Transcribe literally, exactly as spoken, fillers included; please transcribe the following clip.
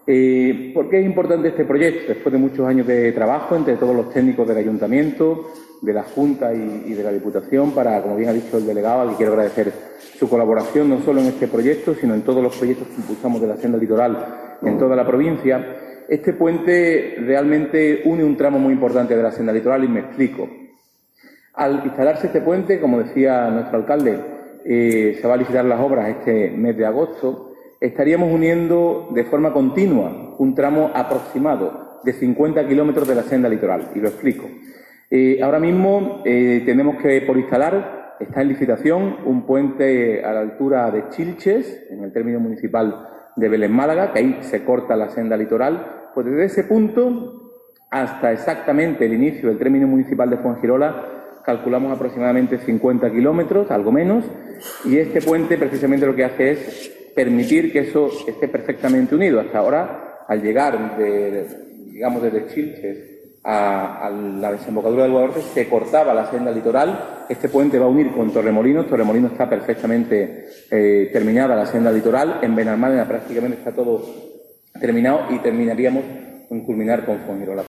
Eh, ¿Por qué es importante este proyecto? Después de muchos años de trabajo entre todos los técnicos del Ayuntamiento, de la Junta y, y de la Diputación, para, como bien ha dicho el delegado, al que quiero agradecer su colaboración no solo en este proyecto, sino en todos los proyectos que impulsamos de la senda litoral en toda la provincia. Este puente realmente une un tramo muy importante de la senda litoral y me explico. Al instalarse este puente, como decía nuestro alcalde, eh, se va a licitar las obras este mes de agosto. Estaríamos uniendo de forma continua un tramo aproximado de cincuenta kilómetros de la senda litoral. Y lo explico. Eh, ahora mismo eh, tenemos que, por instalar, está en licitación un puente a la altura de Chilches, en el término municipal de Belén Málaga, que ahí se corta la senda litoral. Pues desde ese punto hasta exactamente el inicio del término municipal de Fuengirola calculamos aproximadamente cincuenta kilómetros, algo menos, y este puente precisamente lo que hace es permitir que eso esté perfectamente unido. Hasta ahora, al llegar de, digamos, desde Chilches a, a la desembocadura del Guadalhorce, se cortaba la senda litoral. Este puente va a unir con Torremolinos. Torremolinos está perfectamente eh, terminada la senda litoral. En Benalmádena prácticamente está todo terminado y terminaríamos en culminar con Fuengirola.